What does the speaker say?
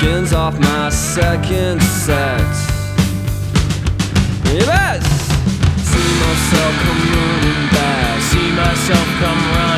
skins off my second set. Yes! See myself come running back, see myself come running